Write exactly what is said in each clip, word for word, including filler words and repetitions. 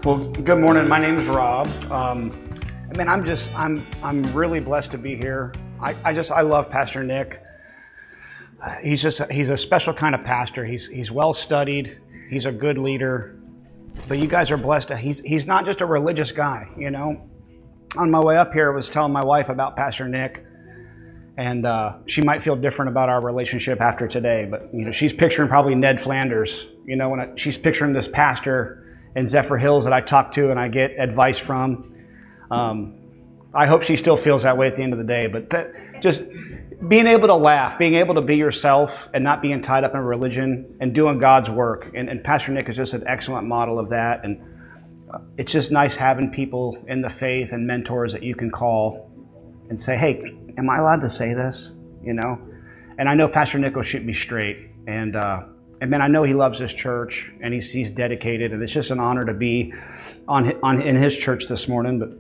Well, good morning. My name is Rob. Um, I mean, I'm just, I'm, I'm really blessed to be here. I, I just, I love Pastor Nick. Uh, he's just, he's a special kind of pastor. He's, he's well studied. He's a good leader. But you guys are blessed. He's, he's not just a religious guy. You know, on my way up here, I was telling my wife about Pastor Nick, and uh, she might feel different about our relationship after today. But you know, she's picturing probably Ned Flanders. You know, when I, she's picturing this pastor in Zephyr Hills that I talk to and I get advice from. Um, I hope she still feels that way at the end of the day. But that, just being able to laugh, being able to be yourself and not being tied up in religion and doing God's work. And, and Pastor Nick is just an excellent model of that. And it's just nice having people in the faith and mentors that you can call and say, hey, am I allowed to say this? You know? And I know Pastor Nick will shoot me straight. And, uh, And man, I know he loves his church and he's he's dedicated, and it's just an honor to be on on in his church this morning. But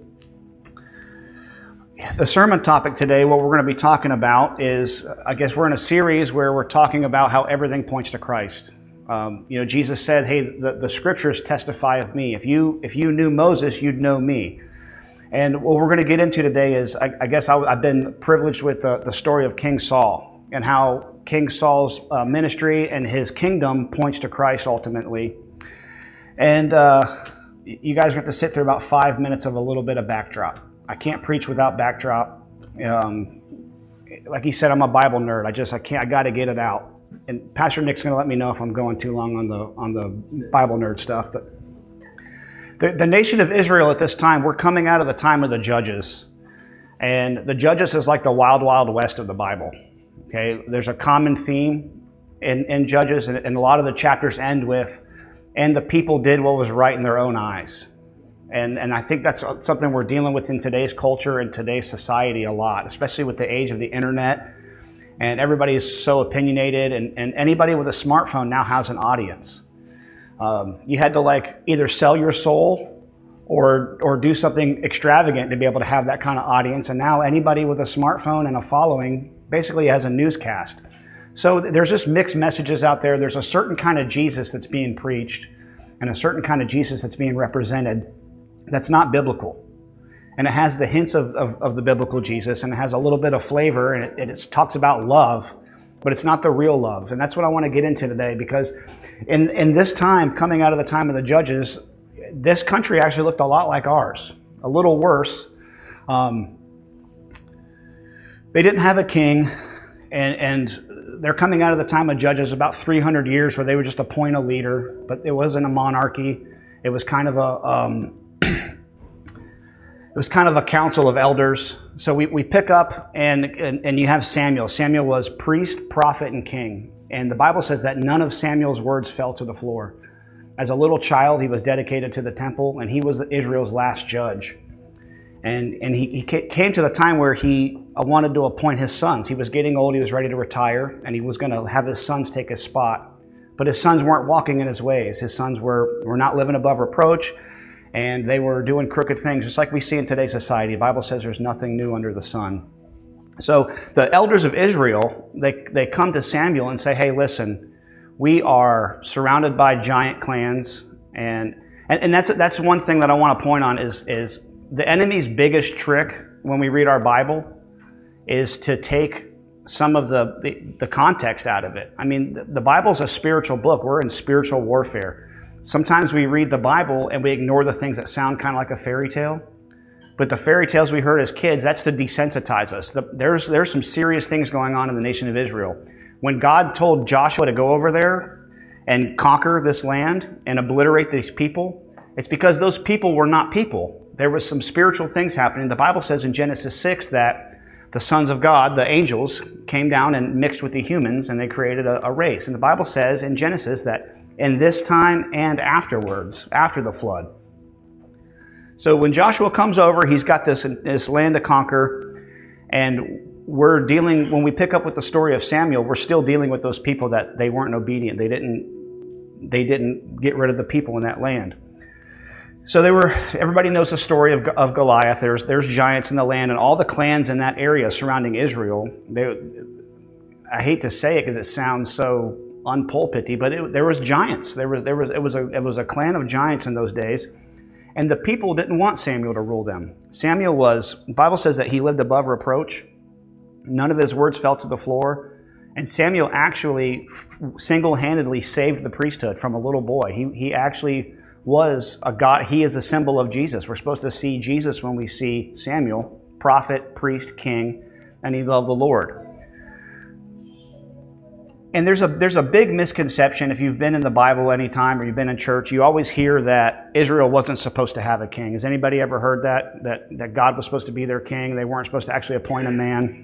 the sermon topic today, what we're going to be talking about is, I guess we're in a series where we're talking about how everything points to Christ. Um, you know, Jesus said, "Hey, the, the scriptures testify of me. If you if you knew Moses, you'd know me." And what we're going to get into today is, I, I guess I, I've been privileged with the, the story of King Saul and how King Saul's uh, ministry and his kingdom points to Christ ultimately. And uh, you guys have to sit through about five minutes of a little bit of backdrop. I can't preach without backdrop. Um, like he said, I'm a Bible nerd. I just, I can't, I got to get it out. And Pastor Nick's going to let me know if I'm going too long on the on the Bible nerd stuff. But the, the nation of Israel at this time, we're coming out of the time of the Judges. And the Judges is like the wild, wild west of the Bible. Okay, there's a common theme in, in Judges, and, and a lot of the chapters end with, and the people did what was right in their own eyes. And and I think that's something we're dealing with in today's culture and today's society a lot, especially with the age of the internet. And everybody is so opinionated, and, and anybody with a smartphone now has an audience. Um, you had to like either sell your soul or or do something extravagant to be able to have that kind of audience. And now anybody with a smartphone and a following basically has a newscast. So there's just mixed messages out there. There's a certain kind of Jesus that's being preached and a certain kind of Jesus that's being represented that's not biblical. And it has the hints of, of, of the biblical Jesus, and it has a little bit of flavor, and it, it it's, talks about love, but it's not the real love. And that's what I want to get into today, because in, in this time, coming out of the time of the Judges, this country actually looked a lot like ours, a little worse. Um, They didn't have a king, and, and they're coming out of the time of Judges, about three hundred years, where they would just appoint a leader, but it wasn't a monarchy. It was kind of a um, it was kind of a council of elders. So we, we pick up, and, and and you have Samuel. Samuel was priest, prophet, and king, and the Bible says that none of Samuel's words fell to the floor. As a little child, he was dedicated to the temple, and he was Israel's last judge. And and he, he came to the time where he wanted to appoint his sons. He was getting old, he was ready to retire, and he was going to have his sons take his spot. But his sons weren't walking in his ways. His sons were, were not living above reproach, and they were doing crooked things, just like we see in today's society. The Bible says there's nothing new under the sun. So the elders of Israel, they, they come to Samuel and say, hey, listen, we are surrounded by giant clans. And, and, and that's that's one thing that I want to point on is is the enemy's biggest trick when we read our Bible is to take some of the, the, the context out of it. I mean, the, the Bible's a spiritual book. We're in spiritual warfare. Sometimes we read the Bible and we ignore the things that sound kind of like a fairy tale. But the fairy tales we heard as kids, that's to desensitize us. The, there's, there's some serious things going on in the nation of Israel. When God told Joshua to go over there and conquer this land and obliterate these people, it's because those people were not people. There was some spiritual things happening. The Bible says in Genesis six that the sons of God, the angels, came down and mixed with the humans, and they created a, a race. And the Bible says in Genesis that in this time and afterwards, after the flood. So when Joshua comes over, he's got this, this land to conquer, and we're dealing, when we pick up with the story of Samuel, we're still dealing with those people that they weren't obedient. They didn't, they didn't get rid of the people in that land. So they were. Everybody knows the story of, of Goliath. There's there's giants in the land, and all the clans in that area surrounding Israel. They, I hate to say it because it sounds so unpulpity, but it, there was giants. There was there was it was a it was a clan of giants in those days, And the people didn't want Samuel to rule them. Samuel was, the Bible says that he lived above reproach. None of his words fell to the floor. And Samuel actually single-handedly saved the priesthood from a little boy. He, he actually was a God. He is a symbol of Jesus. We're supposed to see Jesus when we see Samuel, prophet, priest, king, and he loved the Lord. And there's a there's a big misconception. If you've been in the Bible any time or you've been in church, you always hear that Israel wasn't supposed to have a king. Has anybody ever heard that? That, that God was supposed to be their king. They weren't supposed to actually appoint a man.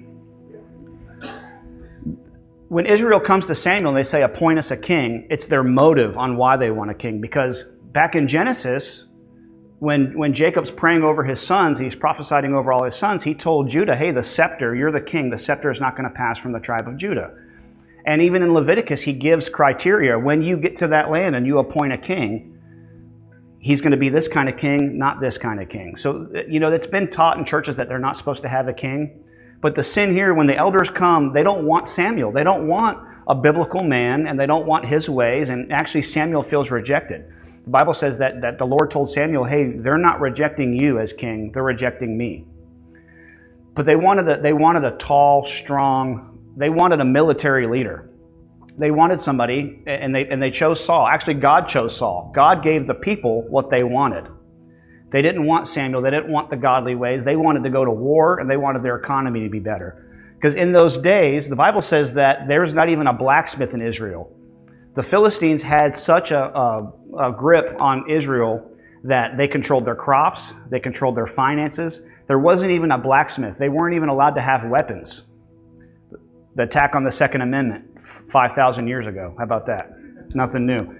When Israel comes to Samuel and they say, appoint us a king, it's their motive on why they want a king. Because back in Genesis, when, when Jacob's praying over his sons, he's prophesying over all his sons, he told Judah, hey, the scepter, you're the king. The scepter is not going to pass from the tribe of Judah. And even in Leviticus, he gives criteria. When you get to that land and you appoint a king, he's going to be this kind of king, not this kind of king. So, you know, it's been taught in churches that they're not supposed to have a king. But the sin here, when the elders come, they don't want Samuel. They don't want a biblical man, and they don't want his ways. And actually, Samuel feels rejected. The Bible says that, that the Lord told Samuel, hey, they're not rejecting you as king. They're rejecting me. But they wanted a, they wanted a tall, strong, they wanted a military leader. They wanted somebody, and they, and they chose Saul. Actually, God chose Saul. God gave the people what they wanted. They didn't want Samuel. They didn't want the godly ways. They wanted to go to war, and they wanted their economy to be better. Because in those days, the Bible says that there was not even a blacksmith in Israel. The Philistines had such a, a, a grip on Israel that they controlled their crops, they controlled their finances. There wasn't even a blacksmith. They weren't even allowed to have weapons. The attack on the Second Amendment five thousand years ago. How about that? Nothing new.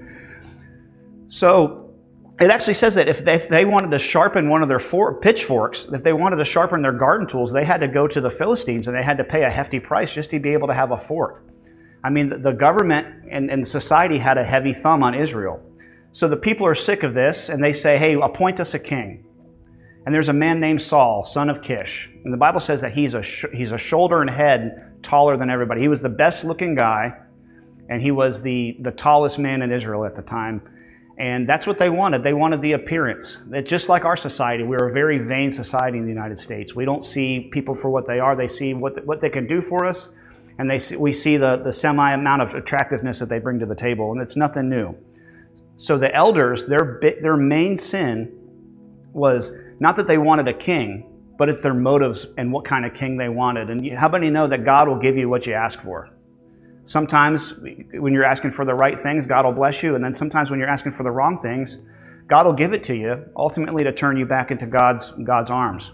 So it actually says that if they, if they wanted to sharpen one of their for, pitchforks, if they wanted to sharpen their garden tools, they had to go to the Philistines and they had to pay a hefty price just to be able to have a fork. I mean, the, the government and, and society had a heavy thumb on Israel. So the people are sick of this and they say, hey, appoint us a king. And there's a man named Saul, son of Kish. And the Bible says that he's a sh- he's a shoulder and head taller than everybody. He was the best looking guy, and he was the, the tallest man in Israel at the time. And that's what they wanted. They wanted the appearance. That just like our society, we're a very vain society in the United States. We don't see people for what they are. They see what what they can do for us, and they see, we see the, the semi amount of attractiveness that they bring to the table, and it's nothing new. So the elders, their their main sin was not that they wanted a king, but it's their motives and what kind of king they wanted. And how many know that God will give you what you ask for? Sometimes when you're asking for the right things, God will bless you. And then sometimes when you're asking for the wrong things, God will give it to you, ultimately to turn you back into God's, God's arms.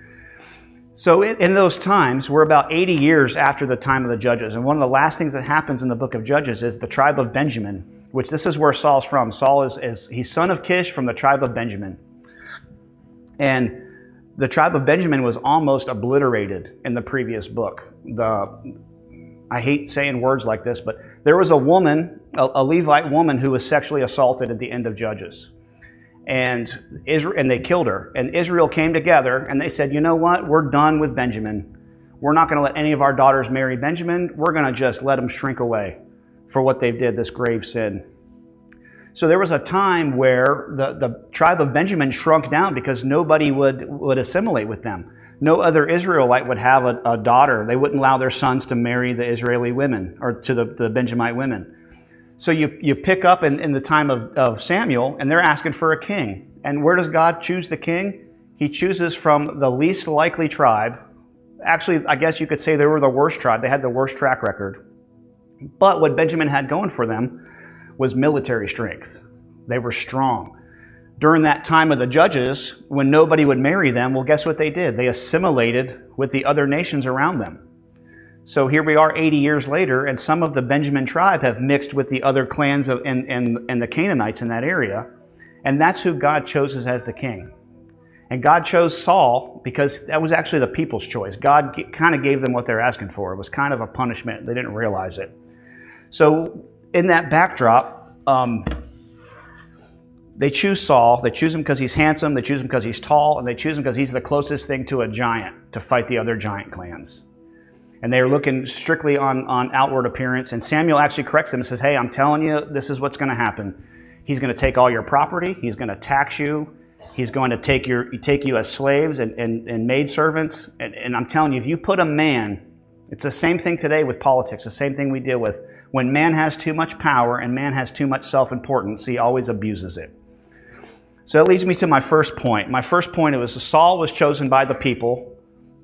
So in, in those times, we're about eighty years after the time of the Judges. And one of the last things that happens in the book of Judges is the tribe of Benjamin, which this is where Saul's from. Saul is, is he's son of Kish from the tribe of Benjamin. And the tribe of Benjamin was almost obliterated in the previous book. The I hate saying words like this, but there was a woman, a, a Levite woman, who was sexually assaulted at the end of Judges. And Israel, and they killed her. And Israel came together and they said, you know what? We're done with Benjamin. We're not going to let any of our daughters marry Benjamin. We're going to just let them shrink away for what they did, this grave sin. So there was a time where the, the tribe of Benjamin shrunk down because nobody would, would assimilate with them. No other Israelite would have a, a daughter. They wouldn't allow their sons to marry the Israeli women or to the, the Benjamite women. So you, you pick up in, in the time of, of Samuel, and they're asking for a king. And where does God choose the king? He chooses from the least likely tribe. Actually, I guess you could say they were the worst tribe. They had the worst track record. But what Benjamin had going for them was military strength. They were strong. During that time of the Judges, when nobody would marry them, well, guess what they did? They assimilated with the other nations around them. So here we are eighty years later, and some of the Benjamin tribe have mixed with the other clans of, and, and, and the Canaanites in that area. And that's who God chose as the king. And God chose Saul because that was actually the people's choice. God kind of gave them what they're asking for. It was kind of a punishment. They didn't realize it. So in that backdrop, um, they choose Saul. They choose him because he's handsome. They choose him because he's tall. And they choose him because he's the closest thing to a giant to fight the other giant clans. And they are looking strictly on, on outward appearance. And Samuel actually corrects them and says, hey, I'm telling you, this is what's going to happen. He's going to take all your property. He's going to tax you. He's going to take your take you as slaves and, and, and maidservants. And, and I'm telling you, if you put a man, it's the same thing today with politics, the same thing we deal with. When man has too much power and man has too much self-importance, he always abuses it. So that leads me to my first point. My first point was Saul was chosen by the people,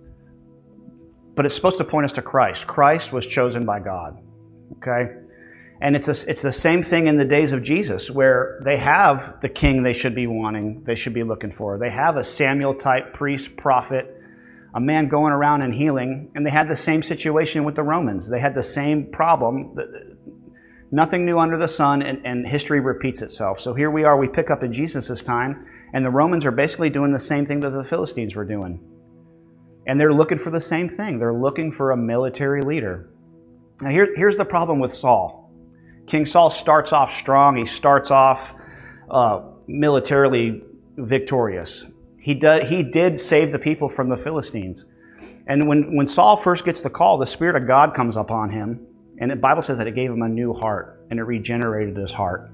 but it's supposed to point us to Christ. Christ was chosen by God. Okay? And it's a, it's the same thing in the days of Jesus, where they have the king they should be wanting, they should be looking for. They have a Samuel-type priest, prophet, a man going around and healing, and they had the same situation with the Romans. They had the same problem. Nothing new under the sun, and, and history repeats itself. So here we are, we pick up in Jesus' time, and the Romans are basically doing the same thing that the Philistines were doing. And they're looking for the same thing. They're looking for a military leader. Now here, here's the problem with Saul. King Saul starts off strong. He starts off uh, militarily victorious. He did, he did save the people from the Philistines. And when, when Saul first gets the call, the Spirit of God comes upon him. And the Bible says that it gave him a new heart, and it regenerated his heart.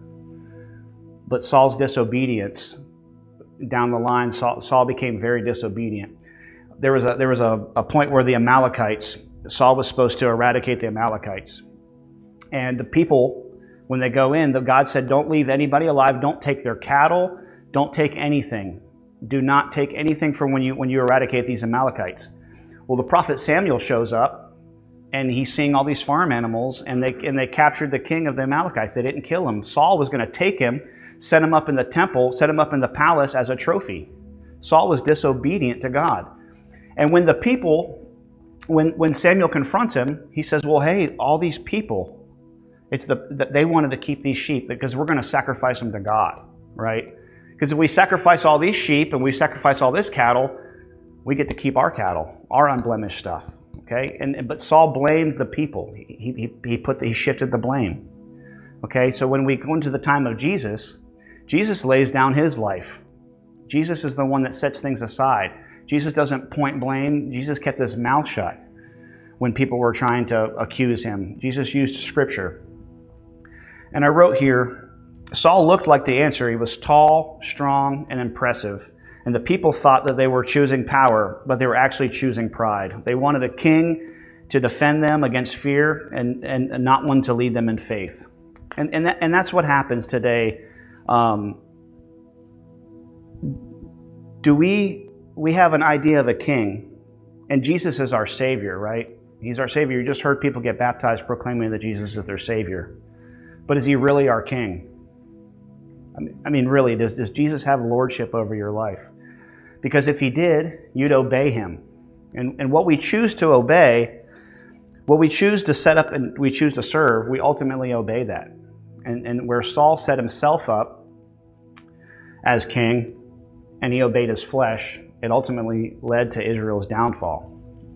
But Saul's disobedience, down the line, Saul, Saul became very disobedient. There was, a, there was a, a point where the Amalekites, Saul was supposed to eradicate the Amalekites. And the people, when they go in, the God said, don't leave anybody alive, don't take their cattle, don't take anything. Do not take anything from when you when you eradicate these Amalekites. Well, the prophet Samuel shows up, and he's seeing all these farm animals, and they and they captured the king of the Amalekites. They didn't kill him. Saul was going to take him, set him up in the temple, set him up in the palace as a trophy. Saul was disobedient to God. And when the people, when when Samuel confronts him, he says, well, hey, all these people, it's the they wanted to keep these sheep because we're going to sacrifice them to God, right? Because if we sacrifice all these sheep and we sacrifice all this cattle, we get to keep our cattle, our unblemished stuff. Okay, and but Saul blamed the people. He he he put the, he shifted the blame. Okay, so when we go into the time of Jesus, Jesus lays down his life. Jesus is the one that sets things aside. Jesus doesn't point blame. Jesus kept his mouth shut when people were trying to accuse him. Jesus used Scripture. And I wrote here, Saul looked like the answer. He was tall, strong, and impressive. And the people thought that they were choosing power, but they were actually choosing pride. They wanted a king to defend them against fear and, and, and not one to lead them in faith. And, and, that, and that's what happens today. Um, do we, we have an idea of a king, and Jesus is our Savior, right? He's our Savior. You just heard people get baptized proclaiming that Jesus is their Savior. But is he really our king? I mean, really, does, does Jesus have lordship over your life? Because if he did, you'd obey him. And, and what we choose to obey, what we choose to set up and we choose to serve, we ultimately obey that. And, and where Saul set himself up as king and he obeyed his flesh, it ultimately led to Israel's downfall.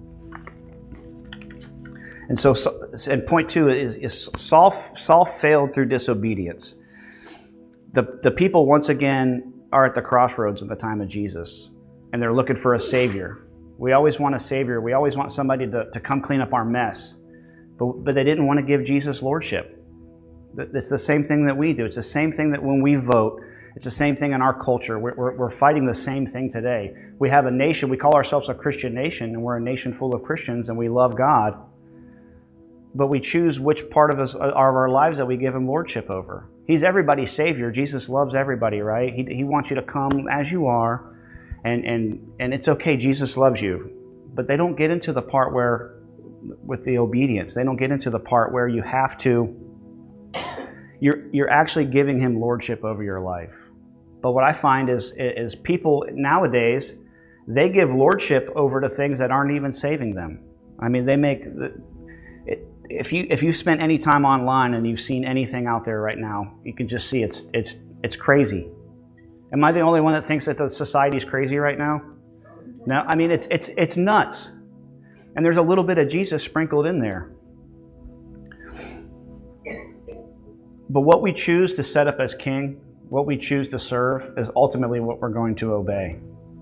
And so, and point two is, is Saul, Saul failed through disobedience. The, the people, once again, are at the crossroads at the time of Jesus, and they're looking for a Savior. We always want a Savior. We always want somebody to, to come clean up our mess. But, but they didn't want to give Jesus lordship. It's the same thing that we do. It's the same thing that when we vote, it's the same thing in our culture. We're, we're, we're fighting the same thing today. We have a nation, we call ourselves a Christian nation, and we're a nation full of Christians, and we love God. But we choose which part of us of our lives that we give him lordship over. He's everybody's Savior. Jesus loves everybody, right? He, he wants you to come as you are, and, and, and it's okay. Jesus loves you. But they don't get into the part where, with the obedience, they don't get into the part where you have to, you're, you're actually giving him lordship over your life. But what I find is, is people nowadays, they give lordship over to things that aren't even saving them. I mean, they make... It, If you if you spent any time online and you've seen anything out there right now, you can just see it's it's it's crazy. Am I the only one that thinks that the society is crazy right now? No, I mean it's it's it's nuts. And there's a little bit of Jesus sprinkled in there. But what we choose to set up as king, what we choose to serve, is ultimately what we're going to obey.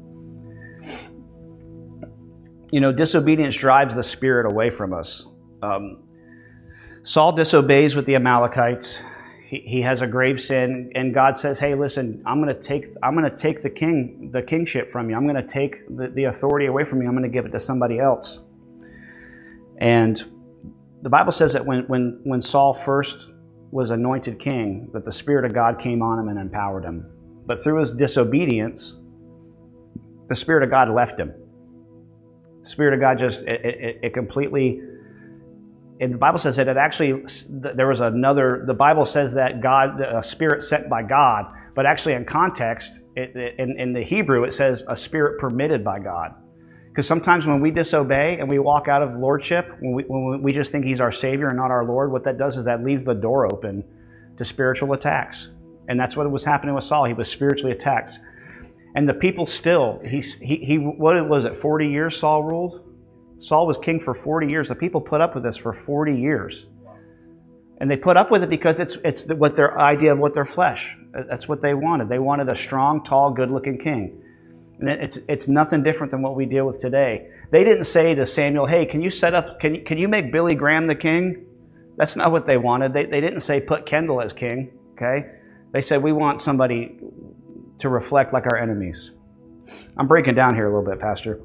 You know, disobedience drives the Spirit away from us. Um, Saul disobeys with the Amalekites. he, he has a grave sin, and God says, hey, listen, I'm going to take I'm going to take the king the kingship from you. I'm going to take the, the authority away from you. I'm going to give it to somebody else. And the Bible says that when when when Saul first was anointed king, that the Spirit of God came on him and empowered him. But through his disobedience, the Spirit of God left him. The Spirit of God just, it, it, it completely, and the Bible says that it actually, there was another, the Bible says that God, a spirit sent by God, but actually in context, it, in, in the Hebrew, it says a spirit permitted by God. Because sometimes when we disobey and we walk out of lordship, when we, when we just think he's our Savior and not our Lord, what that does is that leaves the door open to spiritual attacks. And that's what was happening with Saul. He was spiritually attacked. And the people still, he, he, he what was it, forty years Saul ruled? Saul was king for forty years. The people put up with this for forty years. And they put up with it because it's it's the, what their idea of what their flesh, that's what they wanted. They wanted a strong, tall, good-looking king. And it's it's nothing different than what we deal with today. They didn't say to Samuel, hey, can you set up, can you, can you make Billy Graham the king? That's not what they wanted. They, they didn't say put Kendall as king, okay? They said we want somebody to reflect like our enemies. I'm breaking down here a little bit, Pastor.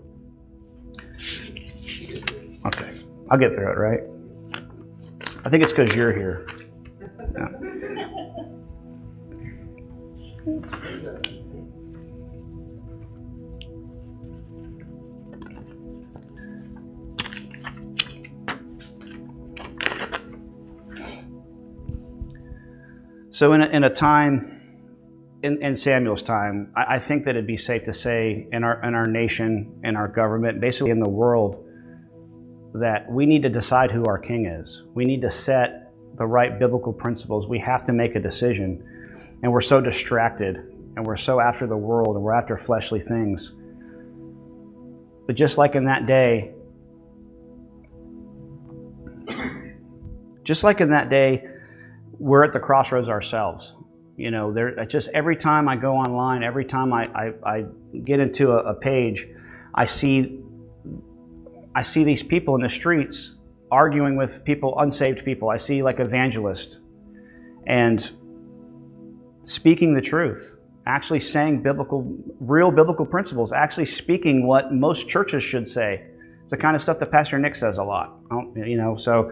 Okay, I'll get through it, right? I think it's because you're here. Yeah. So in a, in a time, in, in Samuel's time, I, I think that it'd be safe to say in our in our nation, in our government, basically in the world, that we need to decide who our king is. We need to set the right biblical principles. We have to make a decision. And we're so distracted, and we're so after the world, and we're after fleshly things. But just like in that day, just like in that day, we're at the crossroads ourselves. You know, there just every time I go online, every time I, I, I get into a, a page, I see I see these people in the streets arguing with people, unsaved people. I see like evangelists and speaking the truth, actually saying biblical, real biblical principles, actually speaking what most churches should say. It's the kind of stuff that Pastor Nick says a lot. You know, so.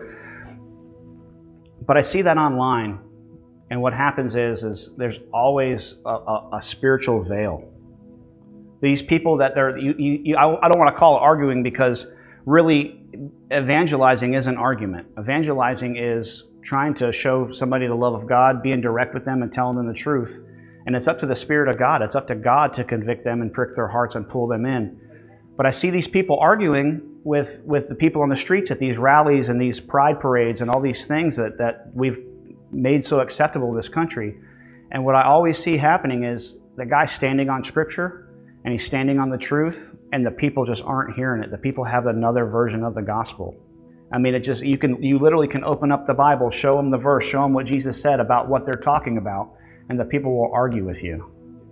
But I see that online, and what happens is, is there's always a, a, a spiritual veil. These people that they're, you, you, you, I don't want to call it arguing, because really evangelizing isn't argument. Evangelizing is trying to show somebody the love of God, being direct with them and telling them the truth. And it's up to the Spirit of God. It's up to God to convict them and prick their hearts and pull them in. But I see these people arguing with, with the people on the streets at these rallies and these pride parades and all these things that, that we've made so acceptable in this country. And what I always see happening is the guy standing on Scripture, and he's standing on the truth, and the people just aren't hearing it. The people have another version of the gospel. I mean, it just, you can, you literally can open up the Bible, show them the verse, show them what Jesus said about what they're talking about, and the people will argue with you.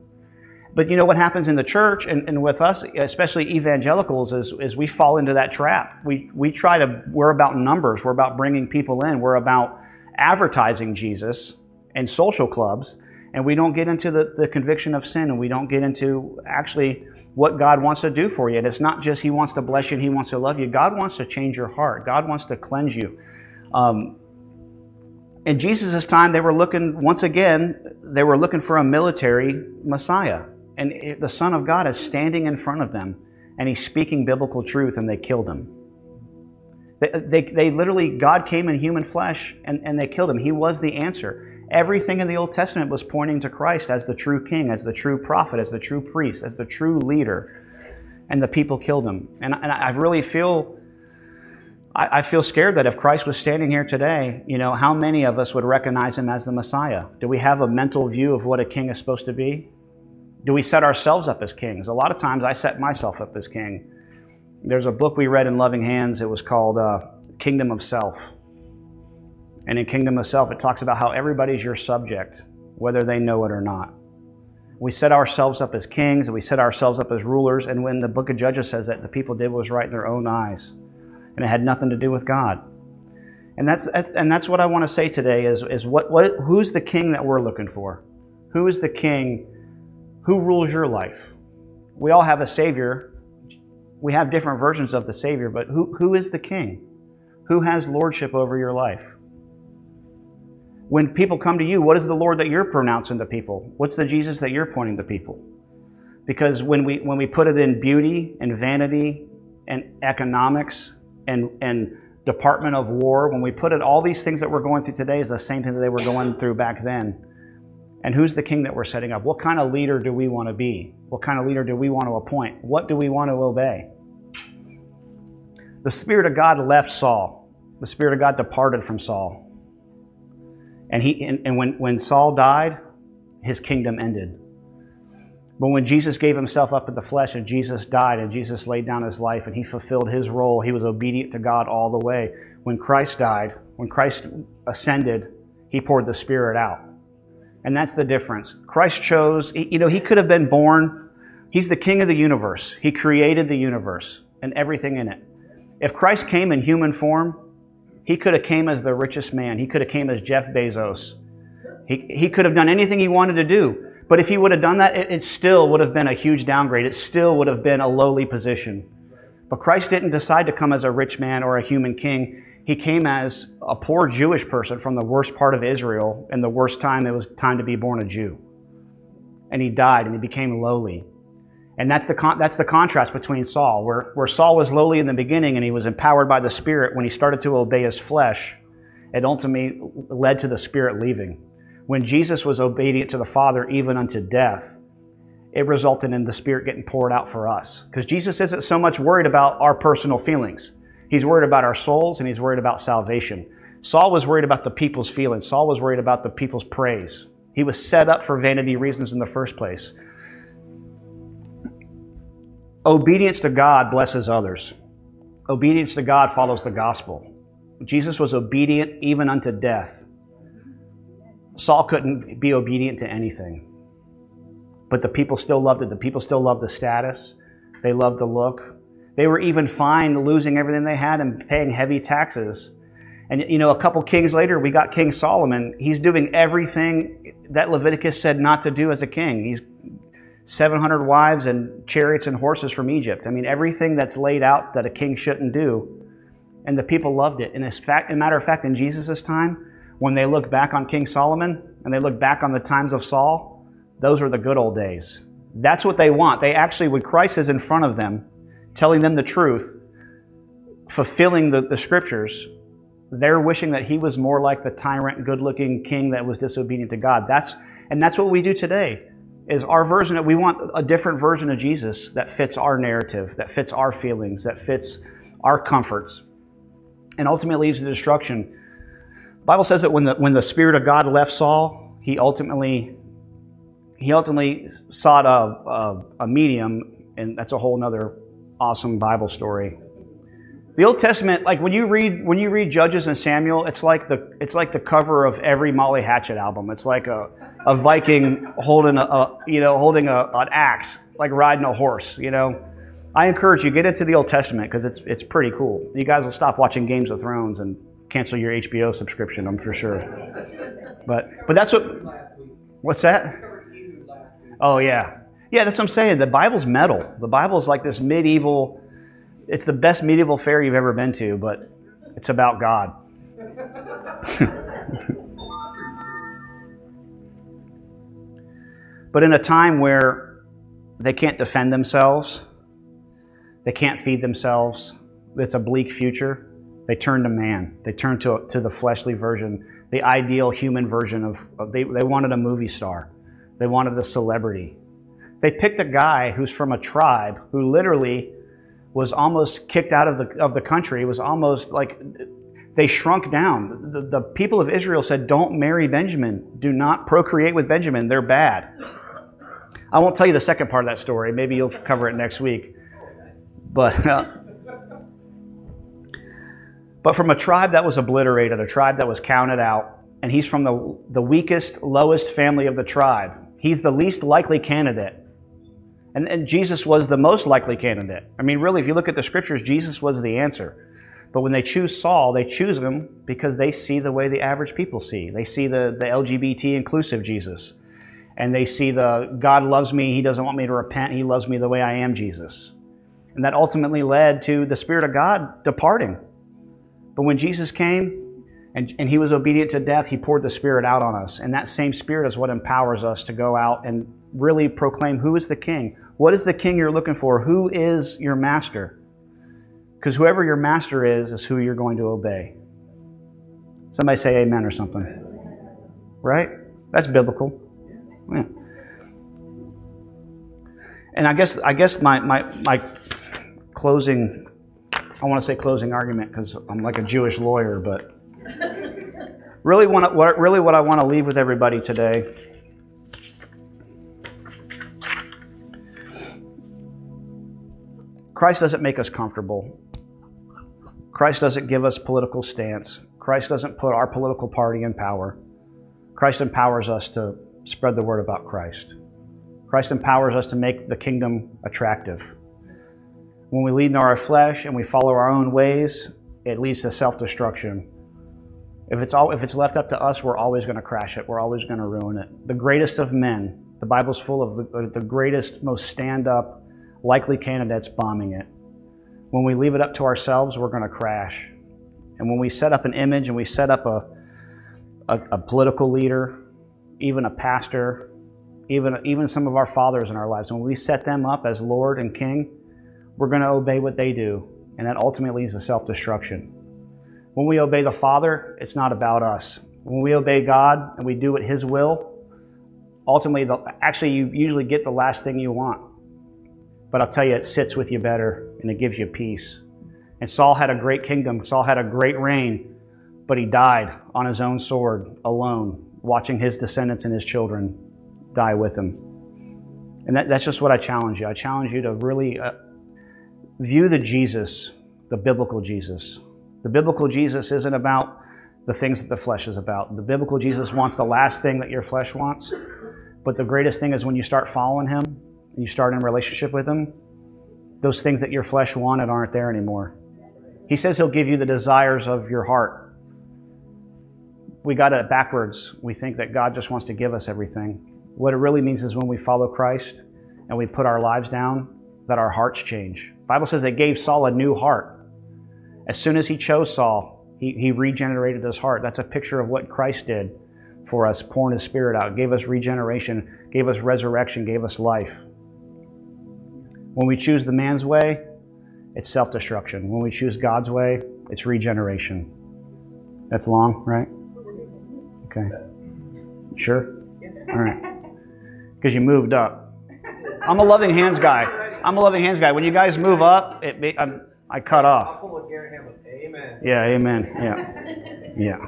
But you know what happens in the church and, and with us, especially evangelicals, is, is we fall into that trap. We we try to, we're about numbers. We're about bringing people in. We're about advertising Jesus and social clubs. And we don't get into the, the conviction of sin, and we don't get into actually what God wants to do for you. And it's not just He wants to bless you and He wants to love you. God wants to change your heart. God wants to cleanse you. Um, in Jesus' time, they were looking, once again, they were looking for a military Messiah. And the Son of God is standing in front of them, and He's speaking biblical truth, and they killed Him. They, they, they literally, God came in human flesh, and, and they killed Him. He was the answer. Everything in the Old Testament was pointing to Christ as the true king, as the true prophet, as the true priest, as the true leader. And the people killed Him. And, and I really feel, I, I feel scared that if Christ was standing here today, you know, how many of us would recognize Him as the Messiah? Do we have a mental view of what a king is supposed to be? Do we set ourselves up as kings? A lot of times I set myself up as king. There's a book we read in Loving Hands. It was called uh, Kingdom of Self. And in Kingdom of Self, it talks about how everybody's your subject, whether they know it or not. We set ourselves up as kings, and we set ourselves up as rulers. And when the book of Judges says that, the people did what was right in their own eyes. And it had nothing to do with God. And that's and that's what I want to say today is, is what, what who's the king that we're looking for? Who is the king? Who rules your life? We all have a Savior. We have different versions of the Savior, but who, who is the king? Who has lordship over your life? When people come to you, what is the Lord that you're pronouncing to people? What's the Jesus that you're pointing to people? Because when we when we put it in beauty and vanity and economics and and Department of War, when we put it, all these things that we're going through today is the same thing that they were going through back then. And who's the king that we're setting up? What kind of leader do we want to be? What kind of leader do we want to appoint? What do we want to obey? The Spirit of God left Saul. The Spirit of God departed from Saul. And he and, and when, when Saul died, his kingdom ended. But when Jesus gave himself up in the flesh and Jesus died and Jesus laid down his life and he fulfilled his role, he was obedient to God all the way. When Christ died, when Christ ascended, he poured the Spirit out. And that's the difference. Christ chose, you know, he could have been born, he's the king of the universe. He created the universe and everything in it. If Christ came in human form, he could have came as the richest man. He could have came as Jeff Bezos. He, he could have done anything he wanted to do. But if he would have done that, it, it still would have been a huge downgrade. It still would have been a lowly position. But Christ didn't decide to come as a rich man or a human king. He came as a poor Jewish person from the worst part of Israel in the worst time it was time to be born a Jew. And he died and he became lowly. And that's the con- that's the contrast between Saul, where, where Saul was lowly in the beginning and he was empowered by the Spirit. When he started to obey his flesh, it ultimately led to the Spirit leaving. When Jesus was obedient to the Father even unto death, it resulted in the Spirit getting poured out for us. Because Jesus isn't so much worried about our personal feelings. He's worried about our souls and he's worried about salvation. Saul was worried about the people's feelings. Saul was worried about the people's praise. He was set up for vanity reasons in the first place. Obedience to God blesses others. Obedience to God follows the gospel. Jesus was obedient even unto death. Saul couldn't be obedient to anything. But the people still loved it. The people still loved the status. They loved the look. They were even fine losing everything they had and paying heavy taxes. And, you know, a couple kings later, we got King Solomon. He's doing everything that Leviticus said not to do as a king. He's seven hundred wives and chariots and horses from Egypt. I mean, everything that's laid out that a king shouldn't do. And the people loved it. And as fact, a matter of fact, in Jesus' time, when they look back on King Solomon and they look back on the times of Saul, those were the good old days. That's what they want. They actually, when Christ is in front of them, telling them the truth, fulfilling the, the scriptures, they're wishing that he was more like the tyrant, good-looking king that was disobedient to God. That's and that's what we do today. Is our version of, we want a different version of Jesus that fits our narrative, that fits our feelings, that fits our comforts, and ultimately leads to destruction. The Bible says that when the when the Spirit of God left Saul, he ultimately he ultimately sought a, a, a medium, and that's a whole other awesome Bible story. The Old Testament, like when you read when you read Judges and Samuel, it's like the it's like the cover of every Molly Hatchet album. It's like a, a Viking holding a, a you know holding a, an axe, like riding a horse. You know, I encourage you get into the Old Testament because it's it's pretty cool. You guys will stop watching Games of Thrones and cancel your H B O subscription, I'm for sure. But but that's what. What's that? Oh yeah, yeah. That's what I'm saying. The Bible's metal. The Bible's like this medieval. It's the best medieval fair you've ever been to, but it's about God. But in a time where they can't defend themselves, they can't feed themselves, it's a bleak future, they turn to man. They turn to, to the fleshly version, the ideal human version of, of they, they wanted a movie star. They wanted a celebrity. They picked a guy who's from a tribe who literally was almost kicked out of the of the country. It was almost like they shrunk down. The, the people of Israel said, don't marry Benjamin. Do not procreate with Benjamin. They're bad. I won't tell you the second part of that story. Maybe you'll cover it next week. But, uh, but from a tribe that was obliterated, a tribe that was counted out, and he's from the, the weakest, lowest family of the tribe. He's the least likely candidate. And, and Jesus was the most likely candidate. I mean, really, if you look at the scriptures, Jesus was the answer. But when they choose Saul, they choose him because they see the way the average people see. They see the, the L G B T inclusive Jesus. And they see the God loves me, he doesn't want me to repent, he loves me the way I am Jesus. And that ultimately led to the Spirit of God departing. But when Jesus came and, and he was obedient to death, he poured the Spirit out on us. And that same Spirit is what empowers us to go out and really proclaim who is the King. What is the King you're looking for? Who is your master? Because whoever your master is, is who you're going to obey. Somebody say amen or something. Right? That's biblical. Yeah. And I guess I guess my, my, my closing, I want to say closing argument because I'm like a Jewish lawyer, but really want what really what I want to leave with everybody today Christ doesn't make us comfortable. Christ doesn't give us political stance. Christ doesn't put our political party in power. Christ empowers us to spread the word about Christ. Christ empowers us to make the kingdom attractive. When we lead in our flesh and we follow our own ways, it leads to self-destruction. If it's all, if it's left up to us, we're always going to crash it. We're always going to ruin it. The greatest of men, the Bible's full of the, the greatest, most stand-up, likely candidates bombing it. When we leave it up to ourselves, we're going to crash. And when we set up an image and we set up a, a, a political leader, even a pastor, even, even some of our fathers in our lives, when we set them up as Lord and King, we're going to obey what they do. And that ultimately leads to self-destruction. When we obey the Father, it's not about us. When we obey God and we do it His will, ultimately, the, actually, you usually get the last thing you want. But I'll tell you, it sits with you better and it gives you peace. And Saul had a great kingdom. Saul had a great reign, but he died on his own sword, alone, watching his descendants and his children die with him. And that, that's just what I challenge you. I challenge you to really uh, view the Jesus, the biblical Jesus. The biblical Jesus isn't about the things that the flesh is about. The biblical Jesus wants the last thing that your flesh wants. But the greatest thing is when you start following Him, and you start in a relationship with Him, those things that your flesh wanted aren't there anymore. He says He'll give you the desires of your heart. We got it backwards. We think that God just wants to give us everything. What it really means is when we follow Christ and we put our lives down, that our hearts change. The Bible says they gave Saul a new heart. As soon as he chose Saul, he, he regenerated his heart. That's a picture of what Christ did for us, pouring His Spirit out, gave us regeneration, gave us resurrection, gave us life. When we choose the man's way, it's self-destruction. When we choose God's way, it's regeneration. That's long, right? Okay. Sure? All right. Because you moved up. I'm a loving hands guy. I'm a loving hands guy. When you guys move up, it I'm, I cut off. Amen. Yeah, amen. Yeah. Yeah.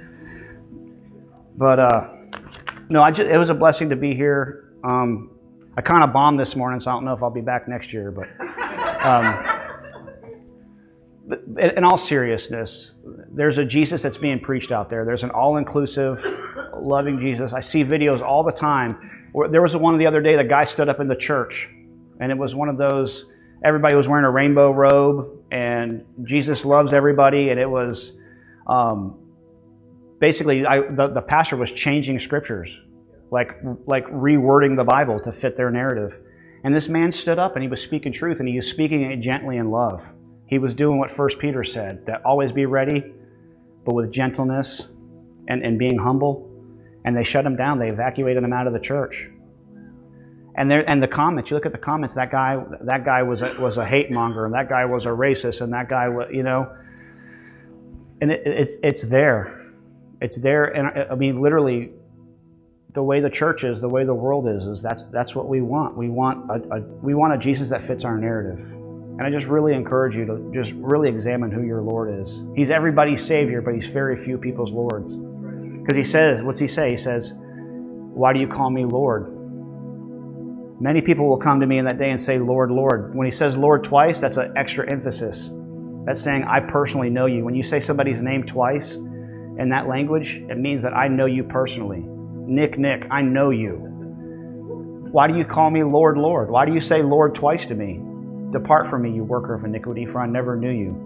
But, uh, no, I just, it was a blessing to be here. Um, I kind of bombed this morning, so I don't know if I'll be back next year. But, um, but in all seriousness, there's a Jesus that's being preached out there. There's an all-inclusive, loving Jesus. I see videos all the time. There was one the other day, the guy stood up in the church, and it was one of those, everybody was wearing a rainbow robe, and Jesus loves everybody, and it was um, basically I, the, the pastor was changing scriptures. Like, like rewording the Bible to fit their narrative. And this man stood up and he was speaking truth, and he was speaking it gently in love. He was doing what First Peter said, that always be ready, but with gentleness and, and being humble. And they shut him down. They evacuated him out of the church. And there, and the comments, you look at the comments, that guy that guy was a, was a hate monger, and that guy was a racist, and that guy was, you know. And it, it's it's there. It's there. And I mean, literally, the way the church is, the way the world is, is that's that's what we want. We want a, a we want a Jesus that fits our narrative. And I just really encourage you to just really examine who your Lord is. He's everybody's Savior, but He's very few people's Lords. Because He says, what's He say? He says, "Why do you call me Lord?" Many people will come to me in that day and say, "Lord, Lord." When He says Lord twice, that's an extra emphasis. That's saying, I personally know you. When you say somebody's name twice in that language, it means that I know you personally. Nick, Nick, I know you. Why do you call me Lord, Lord? Why do you say Lord twice to me? Depart from me, you worker of iniquity, for I never knew you.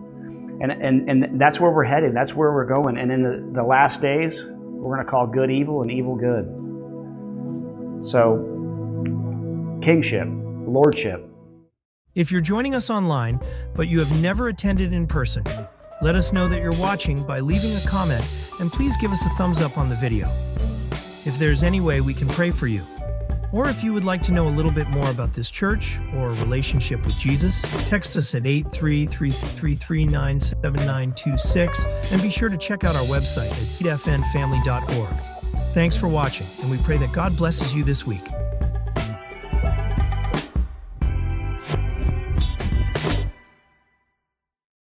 And, and, and that's where we're headed. That's where we're going. And in the, the last days, we're going to call good evil and evil good. So, kingship, lordship. If you're joining us online, but you have never attended in person, let us know that you're watching by leaving a comment, and please give us a thumbs up on the video. If there's any way we can pray for you, or if you would like to know a little bit more about this church or relationship with Jesus, text us at eight three three, three three nine, seven nine two six, and be sure to check out our website at seed f n family dot org. Thanks for watching, and we pray that God blesses you this week.